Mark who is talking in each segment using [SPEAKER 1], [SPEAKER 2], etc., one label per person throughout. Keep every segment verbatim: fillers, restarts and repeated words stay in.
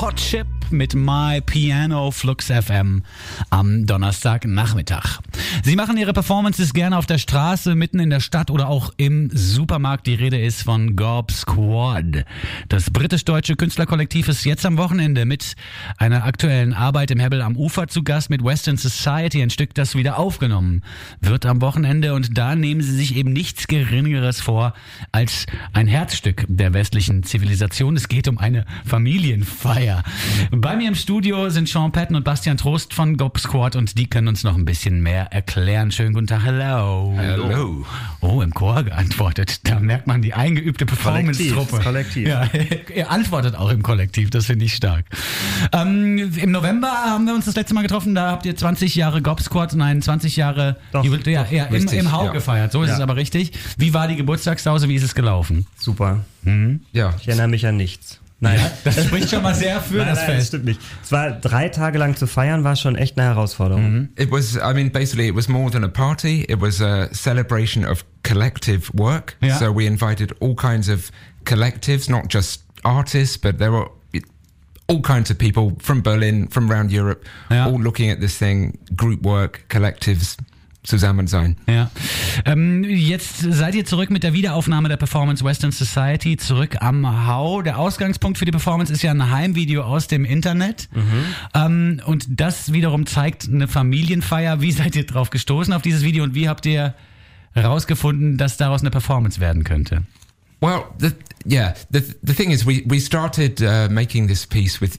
[SPEAKER 1] Hot Chip mit My Piano Flux F M am Donnerstagnachmittag. Sie machen ihre Performances gerne auf der Straße, mitten in der Stadt oder auch im Supermarkt. Die Rede ist von Gob Squad. Das britisch-deutsche Künstlerkollektiv ist jetzt am Wochenende mit einer aktuellen Arbeit im Hebbel am Ufer zu Gast mit Western Society, ein Stück, das wieder aufgenommen wird am Wochenende. Und da nehmen sie sich eben nichts Geringeres vor als ein Herzstück der westlichen Zivilisation. Es geht um eine Familienfeier. Bei mir im Studio sind Sean Patton und Bastian Trost von Gob Squad und die können uns noch ein bisschen mehr erklären. Schönen guten Tag, hello.
[SPEAKER 2] Hello.
[SPEAKER 1] Oh, im Chor geantwortet. Da merkt man die eingeübte Performance-Truppe.
[SPEAKER 2] Kollektiv.
[SPEAKER 1] Ja, er antwortet auch im Kollektiv, das finde ich stark. Ähm, Im November haben wir uns das letzte Mal getroffen, da habt ihr zwanzig Jahre Gob Squad, nein, zwanzig Jahre
[SPEAKER 2] doch,
[SPEAKER 1] Jubel- ja,
[SPEAKER 2] doch,
[SPEAKER 1] ja, im,
[SPEAKER 2] richtig,
[SPEAKER 1] im Hau
[SPEAKER 2] ja.
[SPEAKER 1] gefeiert, so ist
[SPEAKER 2] Ja.
[SPEAKER 1] es aber richtig. Wie war die Geburtstagssause, wie ist es gelaufen?
[SPEAKER 2] Super.
[SPEAKER 1] Mhm.
[SPEAKER 2] Ja, ich erinnere mich an nichts. Nein,
[SPEAKER 1] Ja, das spricht schon mal sehr für
[SPEAKER 2] nein,
[SPEAKER 1] das
[SPEAKER 2] nein, das
[SPEAKER 1] Fest.
[SPEAKER 2] stimmt nicht. Es war drei Tage lang zu feiern, war schon echt eine Herausforderung.
[SPEAKER 1] Mhm.
[SPEAKER 3] It was, I mean, basically it was more than a party. It was a celebration of collective work.
[SPEAKER 1] Yeah.
[SPEAKER 3] So we invited all kinds of collectives, not just artists, but there were all kinds of people from Berlin, from around Europe,
[SPEAKER 1] Yeah.
[SPEAKER 3] all looking at this thing, group work, collectives, zusammen sein.
[SPEAKER 1] Ja. Ähm, jetzt seid ihr zurück mit der Wiederaufnahme der Performance Western Society, zurück am Hau. Der Ausgangspunkt für die Performance ist ja ein Heimvideo aus dem Internet. Mhm. Ähm, und das wiederum zeigt eine Familienfeier. Wie seid ihr drauf gestoßen auf dieses Video und wie habt ihr herausgefunden, dass daraus eine Performance werden könnte?
[SPEAKER 3] Well, the, yeah, the the thing is, we we started uh, making this piece with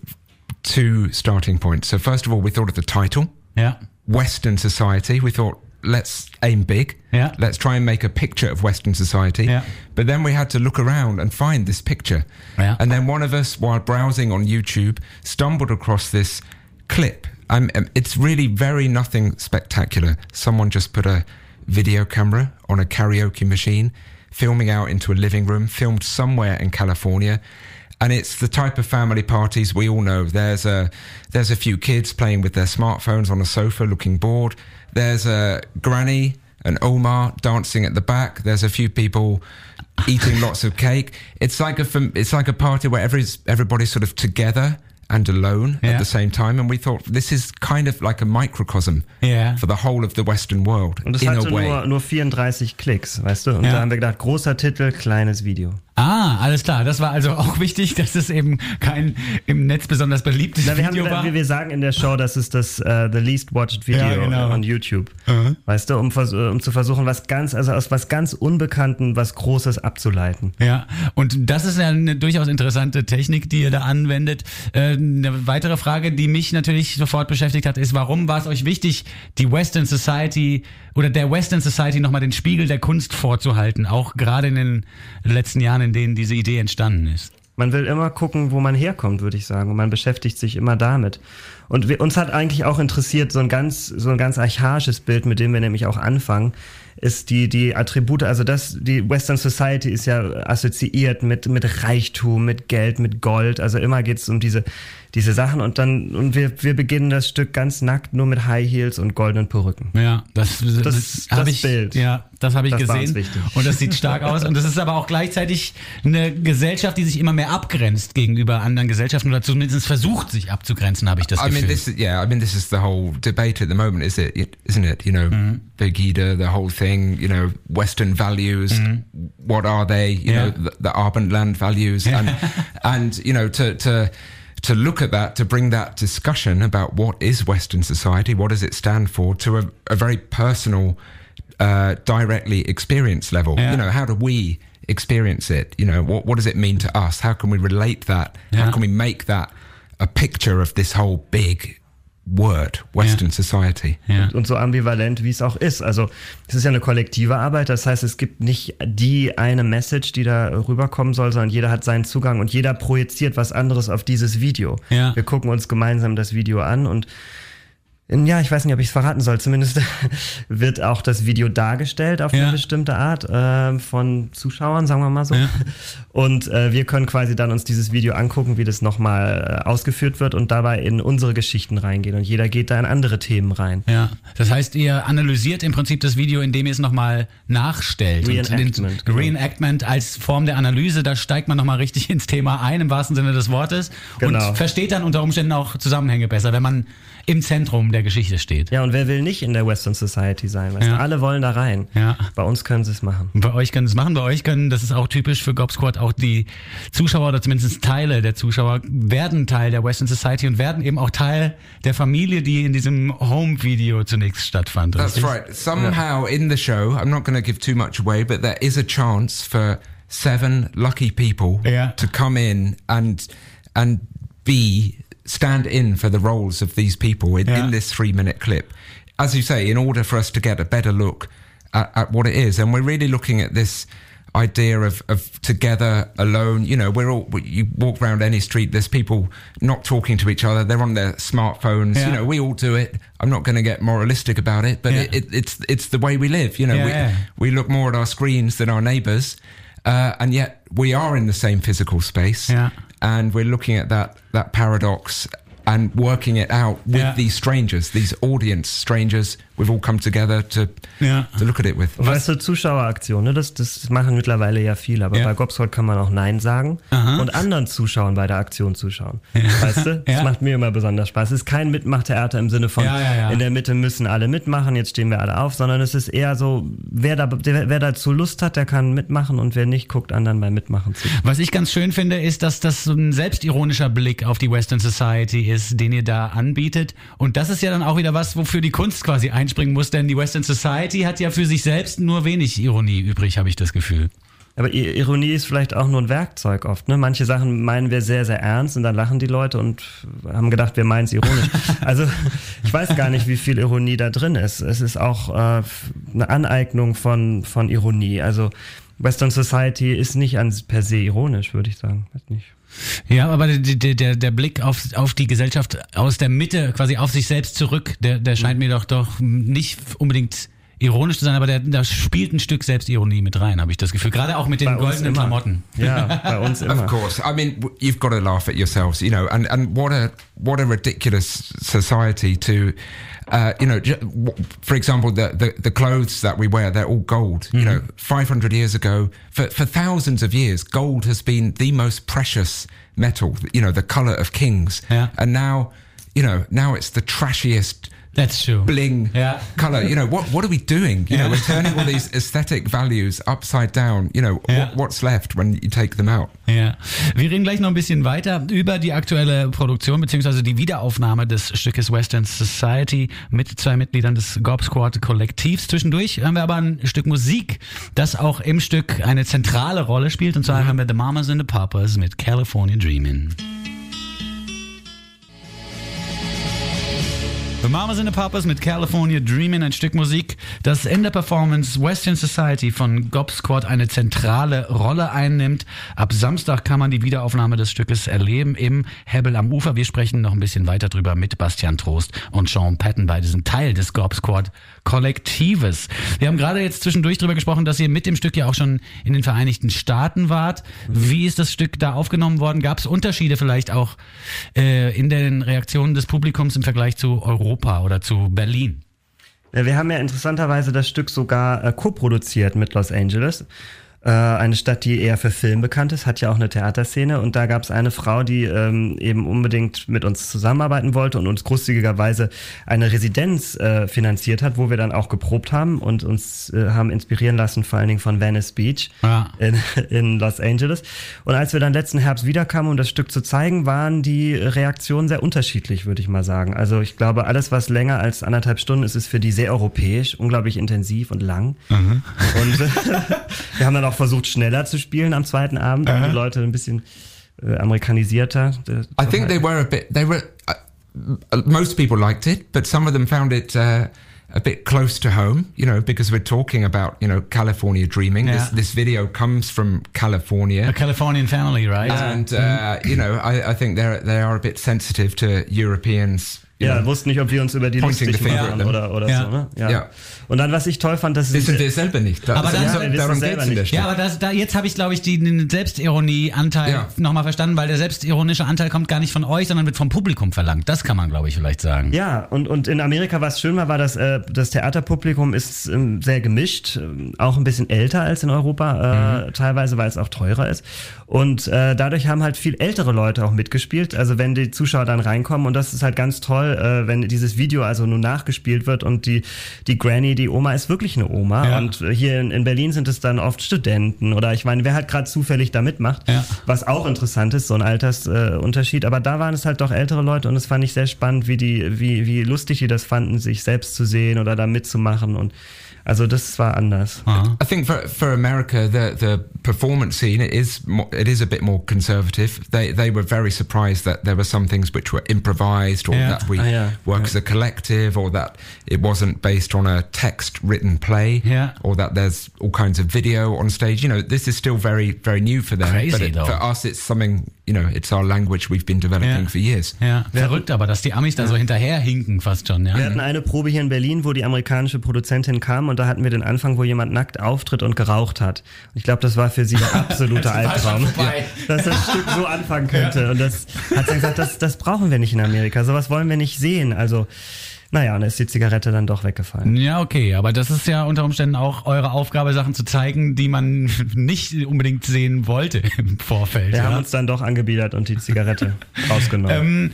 [SPEAKER 3] two starting points. So first of all, we thought of the title,
[SPEAKER 1] Ja.
[SPEAKER 3] Western Society. We thought, let's aim big.
[SPEAKER 1] Yeah.
[SPEAKER 3] Let's try and make a picture of Western society.
[SPEAKER 1] Yeah.
[SPEAKER 3] But then we had to look around and find this picture.
[SPEAKER 1] Yeah.
[SPEAKER 3] And then one of us, while browsing on YouTube, stumbled across this clip. Um, um, it's really very nothing spectacular. Someone just put a video camera on a karaoke machine, filming out into a living room, filmed somewhere in California. And it's the type of family parties we all know. There's a there's a few kids playing with their smartphones on a sofa looking bored. There's a granny and Omar dancing at the back. There's a few people eating lots of cake. It's like a fam- it's like a party where every, everybody's sort of together and alone
[SPEAKER 1] Yeah.
[SPEAKER 3] at the same time. And we thought this is kind of like a microcosm
[SPEAKER 1] Yeah.
[SPEAKER 3] for the whole of the Western world
[SPEAKER 2] Und es
[SPEAKER 3] in
[SPEAKER 2] hatte
[SPEAKER 3] a way.
[SPEAKER 2] nur, nur vierunddreißig Klicks, weißt du? Und
[SPEAKER 1] Ja.
[SPEAKER 2] da haben wir gedacht, großer Titel, kleines Video.
[SPEAKER 1] Ah, alles klar. Das war also auch wichtig, dass es eben kein im Netz besonders beliebtes
[SPEAKER 2] Na, wir,
[SPEAKER 1] Video
[SPEAKER 2] haben,
[SPEAKER 1] war.
[SPEAKER 2] wir, wir sagen in der Show, das ist das uh, the least watched Video
[SPEAKER 1] Ja, genau.
[SPEAKER 2] on YouTube.
[SPEAKER 1] Mhm.
[SPEAKER 2] Weißt du, um, vers- um zu versuchen, was ganz, also aus was ganz Unbekannten was Großes abzuleiten.
[SPEAKER 1] Ja, und das ist ja eine durchaus interessante Technik, die ihr da anwendet. Äh, eine weitere Frage, die mich natürlich sofort beschäftigt hat, ist, warum war es euch wichtig, die Western Society oder der Western Society nochmal den Spiegel der Kunst vorzuhalten, auch gerade in den letzten Jahren, in denen diese Idee entstanden ist?
[SPEAKER 2] Man will immer gucken, wo man herkommt, würde ich sagen. Und man beschäftigt sich immer damit. Und wir, uns hat eigentlich auch interessiert, so ein ganz, so ein ganz archaisches Bild, mit dem wir nämlich auch anfangen, ist die, die Attribute, also das, die Western Society ist ja assoziiert mit, mit Reichtum, mit Geld, mit Gold. Also immer geht's um diese, diese Sachen. Und dann, und wir, wir beginnen das Stück ganz nackt, nur mit High Heels und goldenen Perücken.
[SPEAKER 1] Ja, das, das,
[SPEAKER 2] Das-
[SPEAKER 1] hab
[SPEAKER 2] das
[SPEAKER 1] ich,
[SPEAKER 2] Bild.
[SPEAKER 1] Ja, das habe ich
[SPEAKER 2] Das war uns
[SPEAKER 1] gesehen.
[SPEAKER 2] wichtig.
[SPEAKER 1] Und das sieht stark aus. Und das ist aber auch gleichzeitig eine Gesellschaft, die sich immer mehr abgrenzt gegenüber anderen Gesellschaften oder zumindest versucht, sich abzugrenzen, habe ich das
[SPEAKER 3] I
[SPEAKER 1] Gefühl.
[SPEAKER 3] mean, this is, yeah, I mean, this is the whole debate at the moment, is it, it isn't it? You know, Pegida, the whole thing, you know, Western values, what are they? You
[SPEAKER 1] Yeah.
[SPEAKER 3] know, the, the Abendland values. And, and, you know, to, to, to look at that, to bring that discussion about what is Western society, what does it stand for, to a, a very personal, uh, directly experienced level.
[SPEAKER 1] Yeah.
[SPEAKER 3] You know, how do we experience it? You know, what, what does it mean to us? How can we relate that?
[SPEAKER 1] Yeah.
[SPEAKER 3] How can we make that a picture of this whole big word, Western
[SPEAKER 1] Ja.
[SPEAKER 3] society?
[SPEAKER 1] Ja.
[SPEAKER 2] Und so ambivalent, wie es auch ist. Also es ist ja eine kollektive Arbeit, das heißt, es gibt nicht die eine Message, die da rüberkommen soll, sondern jeder hat seinen Zugang und jeder projiziert was anderes auf dieses Video.
[SPEAKER 1] Ja.
[SPEAKER 2] Wir gucken uns gemeinsam das Video an und Ja, ich weiß nicht, ob ich es verraten soll. Zumindest wird auch das Video dargestellt auf ja. eine bestimmte Art äh, von Zuschauern, sagen wir mal so. Ja. Und äh, wir können quasi dann uns dieses Video angucken, wie das nochmal äh, ausgeführt wird und dabei in unsere Geschichten reingehen. Und jeder geht da in andere Themen rein.
[SPEAKER 1] Ja, das heißt, ihr analysiert im Prinzip das Video, indem ihr es nochmal nachstellt.
[SPEAKER 2] Reenactment.
[SPEAKER 1] Und Reenactment als Form der Analyse, da steigt man nochmal richtig ins Thema ein, im wahrsten Sinne des Wortes.
[SPEAKER 2] Genau.
[SPEAKER 1] Und versteht dann unter Umständen auch Zusammenhänge besser, wenn man im Zentrum der Geschichte steht.
[SPEAKER 2] Ja, und wer will nicht in der Western Society sein? Weißt
[SPEAKER 1] ja.
[SPEAKER 2] du? Alle wollen da rein.
[SPEAKER 1] Ja.
[SPEAKER 2] Bei uns können sie es machen.
[SPEAKER 1] Bei euch können sie es machen. Bei euch können, das ist auch typisch für Gob Squad, auch die Zuschauer oder zumindest Teile der Zuschauer werden Teil der Western Society und werden eben auch Teil der Familie, die in diesem Home-Video zunächst stattfand.
[SPEAKER 3] That's right. Somehow in the show, I'm not going to give too much away, but there is a chance for seven lucky people
[SPEAKER 1] yeah.
[SPEAKER 3] to come in and and be stand in for the roles of these people in,
[SPEAKER 1] yeah.
[SPEAKER 3] in this three minute clip. As you say, in order for us to get a better look at, at what it is. And we're really looking at this idea of, of together, alone. You know, we're all, you walk around any street, there's people not talking to each other. They're on their smartphones.
[SPEAKER 1] Yeah.
[SPEAKER 3] You know, we all do it. I'm not going to get moralistic about it, but
[SPEAKER 1] yeah.
[SPEAKER 3] it, it, it's, it's the way we live. You know,
[SPEAKER 1] yeah,
[SPEAKER 3] we,
[SPEAKER 1] yeah.
[SPEAKER 3] we look more at our screens than our neighbors. Uh, and yet we are in the same physical space.
[SPEAKER 1] Yeah.
[SPEAKER 3] And we're looking at that, that paradox and working it out with
[SPEAKER 1] yeah.
[SPEAKER 3] these strangers, these audience strangers. We've all come together to,
[SPEAKER 1] ja.
[SPEAKER 3] to look at it with.
[SPEAKER 2] Weißt du, Zuschaueraktion, ne? das, das machen mittlerweile ja viele, aber
[SPEAKER 1] ja.
[SPEAKER 2] bei Gob Squad kann man auch Nein sagen
[SPEAKER 1] Aha.
[SPEAKER 2] und anderen Zuschauern bei der Aktion zuschauen.
[SPEAKER 1] Ja.
[SPEAKER 2] Weißt du? Das
[SPEAKER 1] ja.
[SPEAKER 2] macht mir immer besonders Spaß. Es ist kein Mitmachtheater im Sinne von,
[SPEAKER 1] ja, ja, ja.
[SPEAKER 2] in der Mitte müssen alle mitmachen, jetzt stehen wir alle auf, sondern es ist eher so, wer, da, der, wer dazu Lust hat, der kann mitmachen und wer nicht, guckt anderen beim Mitmachen zu.
[SPEAKER 1] Was ich ganz schön finde, ist, dass das so ein selbstironischer Blick auf die Western Society ist, den ihr da anbietet. Und das ist ja dann auch wieder was, wofür die Kunst quasi einspringen muss, denn die Western Society hat ja für sich selbst nur wenig Ironie übrig, habe ich das Gefühl.
[SPEAKER 2] Aber Ironie ist vielleicht auch nur ein Werkzeug oft. Ne? Manche Sachen meinen wir sehr, sehr ernst und dann lachen die Leute und haben gedacht, wir meinen es ironisch. Also ich weiß gar nicht, wie viel Ironie da drin ist. Es ist auch äh, eine Aneignung von, von Ironie. Also Western Society ist nicht an per se ironisch, würde ich sagen. Weiß nicht.
[SPEAKER 1] Ja, aber der, der, der Blick auf, auf die Gesellschaft aus der Mitte, quasi auf sich selbst zurück, der, der scheint mir doch doch nicht unbedingt ironisch zu sein, aber der, da spielt ein Stück Selbstironie mit rein, habe ich das Gefühl. Gerade auch mit den goldenen Klamotten.
[SPEAKER 2] Ja, bei uns immer.
[SPEAKER 3] Of course. I mean, you've got to laugh at yourselves, you know, and, and what a, what a ridiculous society to, uh, you know, for example, the, the, the clothes that we wear, they're all gold. Mm-hmm. You know, five hundred years ago, for, for thousands of years, gold has been the most precious metal, you know, the color of kings.
[SPEAKER 1] Yeah.
[SPEAKER 3] And now, you know, now it's the trashiest
[SPEAKER 1] That's true.
[SPEAKER 3] bling
[SPEAKER 1] yeah.
[SPEAKER 3] color. You know, what what are we doing? You
[SPEAKER 1] yeah.
[SPEAKER 3] know, we're turning all these aesthetic values upside down. You know,
[SPEAKER 1] yeah.
[SPEAKER 3] what, what's left when you take them out?
[SPEAKER 1] Ja, wir reden gleich noch ein bisschen weiter über die aktuelle Produktion beziehungsweise die Wiederaufnahme des Stückes Western Society mit zwei Mitgliedern des Gob Squad Kollektivs. Zwischendurch haben wir aber ein Stück Musik, das auch im Stück eine zentrale Rolle spielt, und zwar mhm. haben wir The Mamas and the Papas mit California Dreamin'. The Mamas and the Papas mit California Dreamin', ein Stück Musik, das in der Performance Western Society von Gob Squad eine zentrale Rolle einnimmt. Ab Samstag kann man die Wiederaufnahme des Stückes erleben im Hebbel am Ufer. Wir sprechen noch ein bisschen weiter drüber mit Bastian Trost und Sean Patton bei diesem Teil des Gob Squad Kollektives. Wir haben gerade jetzt zwischendurch drüber gesprochen, dass ihr mit dem Stück ja auch schon in den Vereinigten Staaten wart. Wie ist das Stück da aufgenommen worden? Gab es Unterschiede vielleicht auch äh, in den Reaktionen des Publikums im Vergleich zu Europa oder zu Berlin?
[SPEAKER 2] Wir haben ja interessanterweise das Stück sogar äh, co-produziert mit Los Angeles. Äh, eine Stadt, die eher für Film bekannt ist, hat ja auch eine Theaterszene, und da gab es eine Frau, die ähm, eben unbedingt mit uns zusammenarbeiten wollte und uns großzügigerweise eine Residenz äh, finanziert hat, wo wir dann auch geprobt haben und uns äh, haben inspirieren lassen, vor allen Dingen von Venice Beach
[SPEAKER 1] ja.
[SPEAKER 2] in, in Los Angeles. Und als wir dann letzten Herbst wiederkamen, um das Stück zu zeigen, waren die Reaktionen sehr unterschiedlich, würde ich mal sagen. Also ich glaube, alles, was länger als anderthalb Stunden ist, ist für die sehr europäisch, unglaublich intensiv und lang.
[SPEAKER 1] Mhm.
[SPEAKER 2] Und äh, wir haben dann auch versucht, schneller zu spielen am zweiten Abend, uh-huh. die Leute ein bisschen äh, amerikanisierter.
[SPEAKER 3] I think they were a bit, they were, uh, most people liked it, but some of them found it uh, a bit close to home, you know, because we're talking about, you know, California Dreaming.
[SPEAKER 1] Yeah.
[SPEAKER 3] This, this video comes from California.
[SPEAKER 1] A Californian family, right?
[SPEAKER 3] And, uh, you know, I, I think they're, they are a bit sensitive to Europeans,
[SPEAKER 2] Ja,
[SPEAKER 3] know,
[SPEAKER 2] wussten nicht, ob wir uns über die
[SPEAKER 3] pointing
[SPEAKER 2] lustig
[SPEAKER 3] the finger
[SPEAKER 2] machen
[SPEAKER 3] at them.
[SPEAKER 2] oder, oder
[SPEAKER 1] Ja.
[SPEAKER 2] so. Ne? Ja.
[SPEAKER 3] Ja.
[SPEAKER 2] Und dann, was ich toll fand, dass
[SPEAKER 3] Wissen wir selber nicht. Das,
[SPEAKER 1] Aber dann-
[SPEAKER 3] das,
[SPEAKER 1] Ja, wir
[SPEAKER 2] wissen
[SPEAKER 3] darum
[SPEAKER 2] selber
[SPEAKER 3] geht's in der
[SPEAKER 2] nicht.
[SPEAKER 3] Stadt.
[SPEAKER 1] Ja, aber das, da, jetzt habe ich, glaube ich, die- den Selbstironie-Anteil
[SPEAKER 3] Ja.
[SPEAKER 1] nochmal verstanden, weil der selbstironische Anteil kommt gar nicht von euch, sondern wird vom Publikum verlangt. Das kann man, glaube ich, vielleicht sagen.
[SPEAKER 2] Ja, und, und in Amerika, was schön war, war, dass äh, das Theaterpublikum ist ähm, sehr gemischt, ähm, auch ein bisschen älter als in Europa, äh, mhm. teilweise, weil es auch teurer ist. Und äh, dadurch haben halt viel ältere Leute auch mitgespielt, also wenn die Zuschauer dann reinkommen, und das ist halt ganz toll, äh, wenn dieses Video also nun nachgespielt wird und die, die Granny, die Oma ist wirklich eine Oma,
[SPEAKER 1] Ja.
[SPEAKER 2] und hier in, in Berlin sind es dann oft Studenten oder ich meine, wer halt gerade zufällig da mitmacht,
[SPEAKER 1] Ja.
[SPEAKER 2] was auch interessant ist, so ein Altersunterschied, äh, Unterschied. Aber da waren es halt doch ältere Leute, und es fand ich sehr spannend, wie die, wie, wie lustig die das fanden, sich selbst zu sehen oder da mitzumachen, und also das war anders.
[SPEAKER 1] Aha.
[SPEAKER 3] I think for for America, the the performance scene it is mo- it is a bit more conservative. They they were very surprised that there were some things which were improvised, or
[SPEAKER 1] Yeah.
[SPEAKER 3] that we
[SPEAKER 2] Ah, yeah.
[SPEAKER 3] work
[SPEAKER 2] Yeah.
[SPEAKER 3] as a collective, or that it wasn't based on a text written play,
[SPEAKER 1] Yeah.
[SPEAKER 3] or that there's all kinds of video on stage. You know, this is still very very new for them.
[SPEAKER 1] Crazy,
[SPEAKER 3] but it,
[SPEAKER 1] though.
[SPEAKER 3] for us, it's something. You know, it's our language we've been developing
[SPEAKER 1] Yeah.
[SPEAKER 3] for years.
[SPEAKER 1] Ja, verrückt, aber dass die Amis da so hinterher hinken fast schon, ja.
[SPEAKER 2] Wir hatten eine Probe hier in Berlin, wo die amerikanische Produzentin kam, und da hatten wir den Anfang, wo jemand nackt auftritt und geraucht hat. Und ich glaube, das war für sie der absolute Albtraum,
[SPEAKER 1] vorbei.
[SPEAKER 2] dass das Stück so anfangen könnte. Und das hat sie gesagt, das, das brauchen wir nicht in Amerika, sowas wollen wir nicht sehen. Also, naja, und dann ist die Zigarette dann doch weggefallen.
[SPEAKER 1] Ja, okay, aber das ist ja unter Umständen auch eure Aufgabe, Sachen zu zeigen, die man nicht unbedingt sehen wollte im Vorfeld.
[SPEAKER 2] Wir
[SPEAKER 1] ja.
[SPEAKER 2] haben uns dann doch angebiedert und die Zigarette rausgenommen.
[SPEAKER 1] ähm,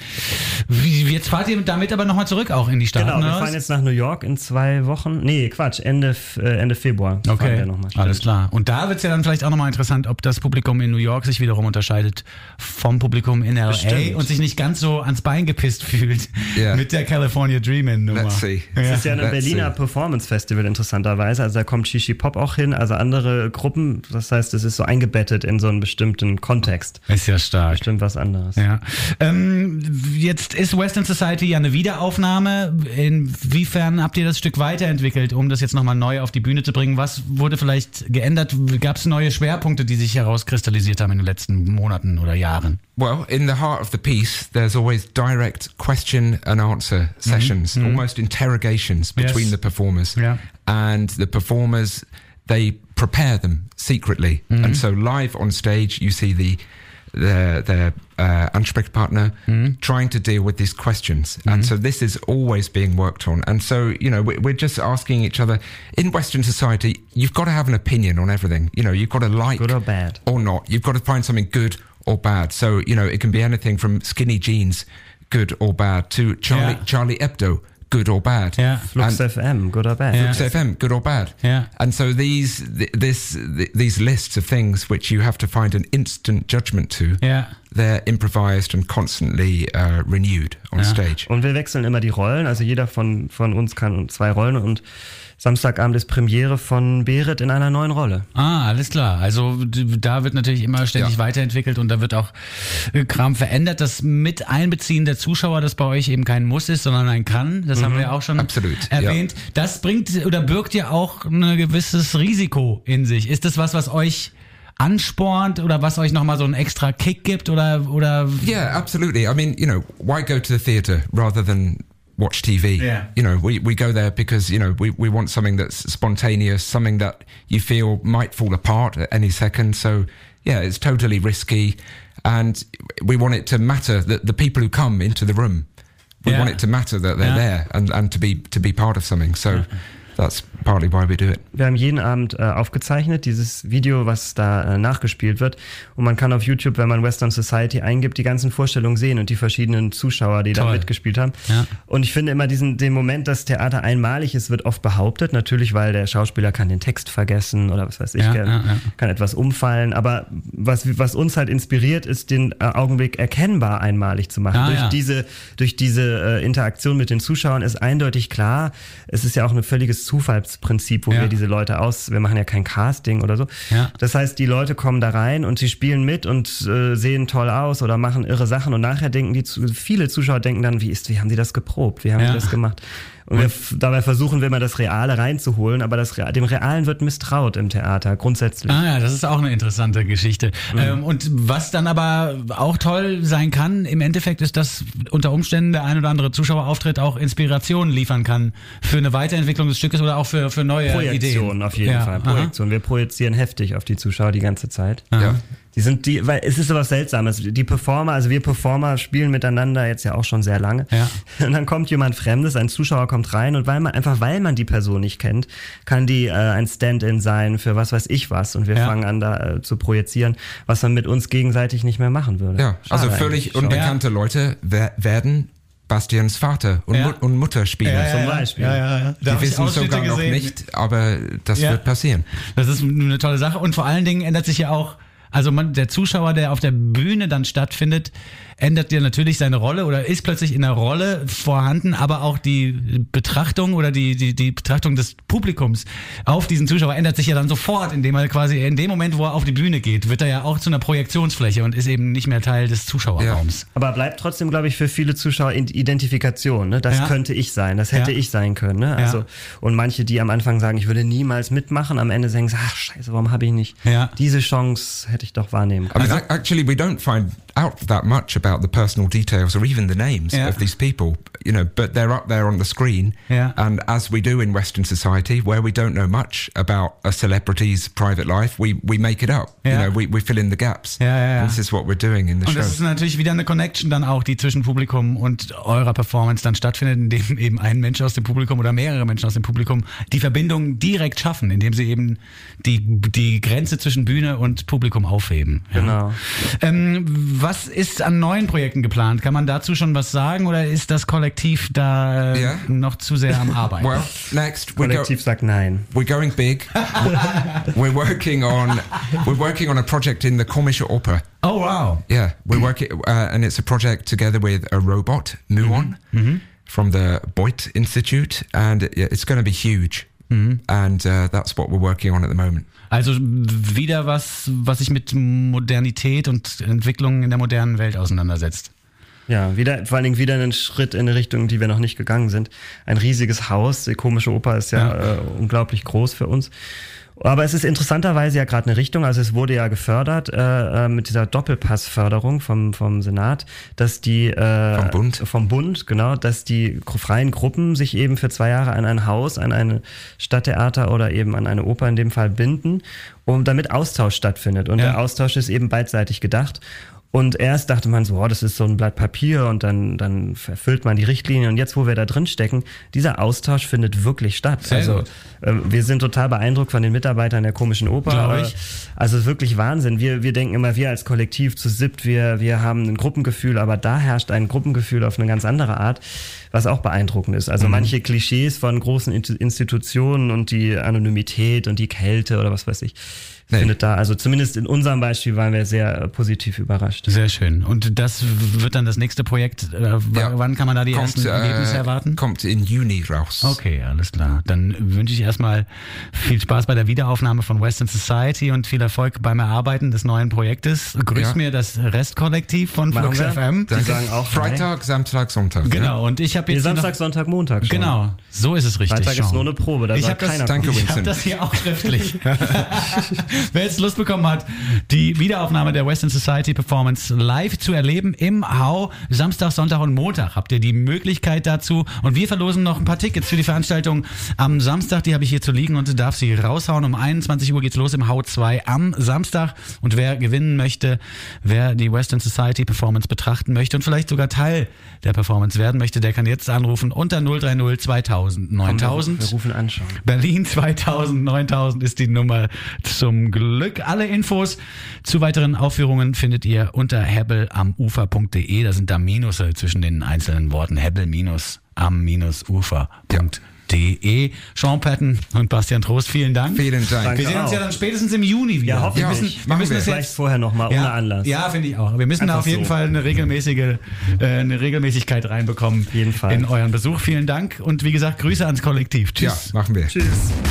[SPEAKER 1] wie, jetzt fahrt ihr damit aber nochmal zurück auch in die Staaten,
[SPEAKER 2] Genau, wir
[SPEAKER 1] oder
[SPEAKER 2] fahren
[SPEAKER 1] was?
[SPEAKER 2] jetzt nach New York in zwei Wochen. Nee, Quatsch, Ende, äh, Ende Februar fahren
[SPEAKER 1] Okay,
[SPEAKER 2] wir nochmal.
[SPEAKER 1] alles klar. Und da wird's ja dann vielleicht auch nochmal interessant, ob das Publikum in New York sich wiederum unterscheidet vom Publikum in L A
[SPEAKER 2] Bestimmt.
[SPEAKER 1] und sich nicht ganz so ans Bein gepisst fühlt
[SPEAKER 3] Ja.
[SPEAKER 1] mit der California Dreamin' Nummer.
[SPEAKER 3] Let's see.
[SPEAKER 2] Es ist ja ein
[SPEAKER 3] Let's
[SPEAKER 2] Berliner
[SPEAKER 3] see.
[SPEAKER 2] Performance Festival interessanterweise, also da kommt Shishi Pop auch hin, also andere Gruppen, das heißt, es ist so eingebettet in so einen bestimmten Kontext.
[SPEAKER 1] Ist ja stark.
[SPEAKER 2] Bestimmt was anderes.
[SPEAKER 1] Ja. Ähm, jetzt ist Western Society ja eine Wiederaufnahme. Inwiefern habt ihr das Stück weiterentwickelt, um das jetzt nochmal neu auf die Bühne zu bringen? Was wurde vielleicht geändert? Gab es neue Schwerpunkte, die sich herauskristallisiert haben in den letzten Monaten oder Jahren?
[SPEAKER 3] Well, in the heart of the piece, there's always direct question and answer sessions, almost interrogations between
[SPEAKER 1] Yes.
[SPEAKER 3] the performers.
[SPEAKER 1] Yeah.
[SPEAKER 3] And the performers, they prepare them secretly. And so live on stage, you see the their, their uh, Ansprechpartner trying to deal with these questions. And so this is always being worked on. And so, you know, we- we're just asking each other, in Western society, you've got to have an opinion on everything. You know, you've got to like
[SPEAKER 2] Good or bad.
[SPEAKER 3] or not. You've got to find something good or bad. So, you know, it can be anything from skinny jeans, good or bad, to Charlie,
[SPEAKER 1] Yeah.
[SPEAKER 3] Charlie Hebdo, good or bad.
[SPEAKER 1] Yeah.
[SPEAKER 2] Flux
[SPEAKER 3] And
[SPEAKER 2] F M, good or bad.
[SPEAKER 1] Yeah.
[SPEAKER 3] Flux F M, good or bad.
[SPEAKER 1] Yeah.
[SPEAKER 3] And so these, th- this, th- these lists of things which you have to find an instant judgment to,
[SPEAKER 1] Ja.
[SPEAKER 3] they're improvised and constantly uh, renewed on
[SPEAKER 1] Ja.
[SPEAKER 3] stage.
[SPEAKER 2] Und wir wechseln immer die Rollen, also jeder von, von uns kann zwei Rollen, und Samstagabend ist Premiere von Berit in einer neuen Rolle.
[SPEAKER 1] Ah, alles klar. Also d- da wird natürlich immer ständig
[SPEAKER 3] Ja.
[SPEAKER 1] weiterentwickelt und da wird auch äh, Kram verändert. Das mit Einbeziehen der Zuschauer, das bei euch eben kein Muss ist, sondern ein Kann. Das haben wir auch schon
[SPEAKER 3] Absolut,
[SPEAKER 1] erwähnt. Das bringt oder birgt ja auch ein gewisses Risiko in sich. Ist das was, was euch anspornt oder was euch nochmal so einen extra Kick gibt oder oder
[SPEAKER 3] Yeah, absolutely. I mean, you know, why go to the theatre rather than watch T V?
[SPEAKER 1] Yeah.
[SPEAKER 3] You know, we, we go there because, you know, we, we want something that's spontaneous, something that you feel might fall apart at any second. So, yeah, it's totally risky. And we want it to matter that the people who come into the room, we
[SPEAKER 1] Yeah.
[SPEAKER 3] want it to matter that they're
[SPEAKER 1] Yeah.
[SPEAKER 3] there and, and to be to be part of something. So that's partly why we do it.
[SPEAKER 2] Wir haben jeden Abend äh, aufgezeichnet, dieses Video, was da äh, nachgespielt wird. Und man kann auf YouTube, wenn man Western Society eingibt, die ganzen Vorstellungen sehen und die verschiedenen Zuschauer, die da
[SPEAKER 1] Toll.
[SPEAKER 2] mitgespielt haben.
[SPEAKER 1] Ja.
[SPEAKER 2] Und ich finde immer diesen den Moment, dass Theater einmalig ist, wird oft behauptet. Natürlich, weil der Schauspieler kann den Text vergessen oder was weiß ich,
[SPEAKER 1] Ja,
[SPEAKER 2] kann,
[SPEAKER 1] ja, ja.
[SPEAKER 2] kann etwas umfallen. Aber was, was uns halt inspiriert, ist, den äh, Augenblick erkennbar einmalig zu machen.
[SPEAKER 1] Ah,
[SPEAKER 2] durch
[SPEAKER 1] ja.
[SPEAKER 2] diese, durch diese äh, Interaktion mit den Zuschauern ist eindeutig klar, es ist ja auch ein völliges Zufall, Zufallsprinzip, wo
[SPEAKER 1] Ja.
[SPEAKER 2] wir diese Leute aus, wir machen ja kein Casting oder so.
[SPEAKER 1] Ja.
[SPEAKER 2] Das heißt, die Leute kommen da rein und sie spielen mit und äh, sehen toll aus oder machen irre Sachen und nachher denken die, viele Zuschauer denken dann, wie ist, wie haben die das geprobt, wie haben
[SPEAKER 1] Ja.
[SPEAKER 2] die das gemacht? Und, und wir, dabei versuchen wir immer das Reale reinzuholen, aber das, dem Realen wird misstraut im Theater, grundsätzlich.
[SPEAKER 1] Ah ja, das ist auch eine interessante Geschichte. Mhm. Ähm, und was dann aber auch toll sein kann, im Endeffekt ist, dass unter Umständen der ein oder andere Zuschauerauftritt auch Inspirationen liefern kann für eine Weiterentwicklung des Stückes oder auch für, für neue
[SPEAKER 2] Projektion
[SPEAKER 1] Ideen.
[SPEAKER 2] auf jeden
[SPEAKER 1] ja.
[SPEAKER 2] Fall. Projektion. Aha. Wir projizieren heftig auf die Zuschauer die ganze Zeit.
[SPEAKER 1] Aha.
[SPEAKER 3] Ja.
[SPEAKER 2] Die sind die, weil es ist sowas Seltsames. Die Performer, also wir Performer spielen miteinander jetzt ja auch schon sehr lange.
[SPEAKER 1] Ja.
[SPEAKER 2] Und dann kommt jemand Fremdes, ein Zuschauer kommt rein und weil man einfach, weil man die Person nicht kennt, kann die äh, ein Stand-in sein für was weiß ich was. Und wir
[SPEAKER 1] ja.
[SPEAKER 2] fangen an da äh, zu projizieren, was man mit uns gegenseitig nicht mehr machen würde.
[SPEAKER 3] Ja,
[SPEAKER 2] Schade
[SPEAKER 3] also völlig
[SPEAKER 2] eigentlich.
[SPEAKER 3] unbekannte ja. Leute wer- werden Bastians Vater und,
[SPEAKER 1] ja.
[SPEAKER 3] Mut- und Mutter spielen.
[SPEAKER 1] Ja, ja,
[SPEAKER 2] Zum
[SPEAKER 1] ja.
[SPEAKER 2] Beispiel.
[SPEAKER 1] Ja, ja, ja. Da
[SPEAKER 3] Die wissen sogar noch
[SPEAKER 1] gesehen.
[SPEAKER 3] nicht, aber das
[SPEAKER 1] Ja.
[SPEAKER 3] wird passieren.
[SPEAKER 1] Das ist eine tolle Sache und vor allen Dingen ändert sich ja auch, also man, der Zuschauer, der auf der Bühne dann stattfindet, ändert ja natürlich seine Rolle oder ist plötzlich in der Rolle vorhanden, aber auch die Betrachtung oder die, die, die Betrachtung des Publikums auf diesen Zuschauer ändert sich ja dann sofort, indem er quasi in dem Moment, wo er auf die Bühne geht, wird er ja auch zu einer Projektionsfläche und ist eben nicht mehr Teil des Zuschauerraums.
[SPEAKER 3] Ja.
[SPEAKER 2] Aber bleibt trotzdem, glaube ich, für viele Zuschauer Identifikation. Ne? Das
[SPEAKER 1] Ja.
[SPEAKER 2] könnte ich sein, das hätte
[SPEAKER 1] Ja.
[SPEAKER 2] ich sein können. Ne? Also
[SPEAKER 1] Ja.
[SPEAKER 2] und manche, die am Anfang sagen, ich würde niemals mitmachen, am Ende sagen, ach Scheiße, warum habe ich nicht
[SPEAKER 1] Ja.
[SPEAKER 2] diese Chance hätte ich doch wahrnehmen
[SPEAKER 3] I
[SPEAKER 2] können.
[SPEAKER 3] mean, ac- actually, we don't find out that much about the personal details or even the names
[SPEAKER 1] Yeah.
[SPEAKER 3] of these people, you know, but they're up there on the screen.
[SPEAKER 1] Yeah.
[SPEAKER 3] And as we do in Western society, where we don't know much about a celebrity's private life, we, we make it up.
[SPEAKER 1] Yeah.
[SPEAKER 3] You know, we, we fill in the gaps.
[SPEAKER 1] Ja, ja, ja.
[SPEAKER 3] And this is what we're doing in the
[SPEAKER 1] Und
[SPEAKER 3] show.
[SPEAKER 1] das ist natürlich wieder eine Connection dann auch, die zwischen Publikum und eurer Performance dann stattfindet, indem eben ein Mensch aus dem Publikum oder mehrere Menschen aus dem Publikum die Verbindung direkt schaffen, indem sie eben die, die Grenze zwischen Bühne und Publikum aufheben. Ja.
[SPEAKER 2] Genau.
[SPEAKER 1] Ähm, was ist an neuen Projekten geplant? Kann man dazu schon was sagen oder ist das Kollektiv da äh,
[SPEAKER 3] Ja.
[SPEAKER 1] noch zu sehr am Arbeiten?
[SPEAKER 3] Well, next we go.
[SPEAKER 2] Kollektiv sagt nein.
[SPEAKER 3] We're going big. we're working on we're working on a project in the Komische Oper.
[SPEAKER 1] Oh wow.
[SPEAKER 3] Yeah, we're working, uh, and it's a project together with a robot, Muon, from the Beuth Institute, and it, it's going to be huge. And uh, that's what we're working on at the moment.
[SPEAKER 1] Also wieder was, was sich mit Modernität und Entwicklungen in der modernen Welt auseinandersetzt.
[SPEAKER 2] Ja, wieder, vor allen Dingen wieder einen Schritt in eine Richtung, die wir noch nicht gegangen sind. Ein riesiges Haus, die Komische Oper ist ja,
[SPEAKER 1] Ja.
[SPEAKER 2] Äh, unglaublich groß für uns. Aber es ist interessanterweise ja gerade eine Richtung, also es wurde ja gefördert äh, mit dieser Doppelpassförderung vom vom Senat, dass die äh,
[SPEAKER 3] Vom Bund.
[SPEAKER 2] vom Bund, genau, dass die freien Gruppen sich eben für zwei Jahre an ein Haus, an ein Stadttheater oder eben an eine Oper in dem Fall binden, um damit Austausch stattfindet. Und
[SPEAKER 1] Ja.
[SPEAKER 2] der Austausch ist eben beidseitig gedacht. Und erst dachte man so, oh, das ist so ein Blatt Papier und dann, dann erfüllt man die Richtlinien. Und jetzt, wo wir da drin stecken, dieser Austausch findet wirklich statt.
[SPEAKER 1] Sehr
[SPEAKER 2] also
[SPEAKER 1] gut.
[SPEAKER 2] äh, wir sind total beeindruckt von den Mitarbeitern der Komischen Oper.
[SPEAKER 1] Glaub
[SPEAKER 2] Äh,
[SPEAKER 1] ich.
[SPEAKER 2] Also wirklich Wahnsinn. Wir, wir denken immer, wir als Kollektiv zu siebt, wir, wir haben ein Gruppengefühl, aber da herrscht ein Gruppengefühl auf eine ganz andere Art, was auch beeindruckend ist. Also
[SPEAKER 1] Mhm.
[SPEAKER 2] manche Klischees von großen Int- Institutionen und die Anonymität und die Kälte oder was weiß ich,
[SPEAKER 3] Nee.
[SPEAKER 2] findet da, also zumindest in unserem Beispiel waren wir sehr äh, positiv überrascht.
[SPEAKER 1] Sehr schön. Und das wird dann das nächste Projekt. Äh, w-
[SPEAKER 3] Ja.
[SPEAKER 1] Wann kann man da die ersten Ergebnisse
[SPEAKER 3] äh,
[SPEAKER 1] erwarten?
[SPEAKER 3] kommt in Juni raus.
[SPEAKER 1] Okay, alles klar. Dann wünsche ich erstmal viel Spaß bei der Wiederaufnahme von Western Society und viel Erfolg beim Erarbeiten des neuen Projektes. Grüß
[SPEAKER 3] Ja.
[SPEAKER 1] mir das Restkollektiv von
[SPEAKER 2] Machen
[SPEAKER 1] Flux
[SPEAKER 2] wir.
[SPEAKER 1] F M.
[SPEAKER 2] Die sagen auch
[SPEAKER 3] Freitag, Samstag, Sonntag.
[SPEAKER 1] Genau, und ich habe
[SPEAKER 2] Nee,
[SPEAKER 1] jetzt hier
[SPEAKER 2] Samstag,
[SPEAKER 1] noch,
[SPEAKER 2] Sonntag, Montag schon.
[SPEAKER 1] Genau, so ist es richtig.
[SPEAKER 2] Freitag ist
[SPEAKER 1] Sean.
[SPEAKER 2] nur eine Probe, da
[SPEAKER 1] ich
[SPEAKER 2] soll
[SPEAKER 1] habe das,
[SPEAKER 2] keiner
[SPEAKER 3] Danke,
[SPEAKER 2] kommen.
[SPEAKER 1] ich hab
[SPEAKER 3] Vincent.
[SPEAKER 1] das hier auch schriftlich. Wer jetzt Lust bekommen hat, die Wiederaufnahme der Western Society Performance live zu erleben im Hau, Samstag, Sonntag und Montag habt ihr die Möglichkeit dazu. Und wir verlosen noch ein paar Tickets für die Veranstaltung am Samstag. Die habe ich hier zu liegen und darf sie raushauen. Um einundzwanzig Uhr geht's los im Hau zwei am Samstag. Und wer gewinnen möchte, wer die Western Society Performance betrachten möchte und vielleicht sogar Teil der Performance werden möchte, der kann jetzt anrufen unter null drei null zweitausend neuntausend.
[SPEAKER 2] Wir rufen anschauen.
[SPEAKER 1] Berlin zweitausend, neuntausend ist die Nummer zum Glück. Alle Infos zu weiteren Aufführungen findet ihr unter hebbel am ufer punkt de. Da sind da Minusse zwischen den einzelnen Worten. hebbel am ufer punkt de. Sean Patton und Bastian Trost, vielen Dank.
[SPEAKER 3] Vielen Dank.
[SPEAKER 2] Danke.
[SPEAKER 1] Wir sehen uns
[SPEAKER 2] auch.
[SPEAKER 1] ja dann spätestens im Juni wieder.
[SPEAKER 2] Ja, hoffentlich.
[SPEAKER 1] Wir müssen,
[SPEAKER 3] Ja,
[SPEAKER 1] wir
[SPEAKER 3] machen
[SPEAKER 1] müssen
[SPEAKER 3] wir.
[SPEAKER 1] das
[SPEAKER 2] Vielleicht
[SPEAKER 1] jetzt
[SPEAKER 2] vorher nochmal,
[SPEAKER 1] ja,
[SPEAKER 2] ohne Anlass.
[SPEAKER 1] Ja, finde ich auch. Wir müssen da
[SPEAKER 2] Einfach
[SPEAKER 1] auf jeden
[SPEAKER 2] so.
[SPEAKER 1] Fall eine regelmäßige, äh, eine Regelmäßigkeit reinbekommen
[SPEAKER 2] jeden Fall.
[SPEAKER 1] in euren Besuch. Vielen Dank und wie gesagt, Grüße ans Kollektiv. Tschüss.
[SPEAKER 3] Ja, machen wir.
[SPEAKER 2] Tschüss.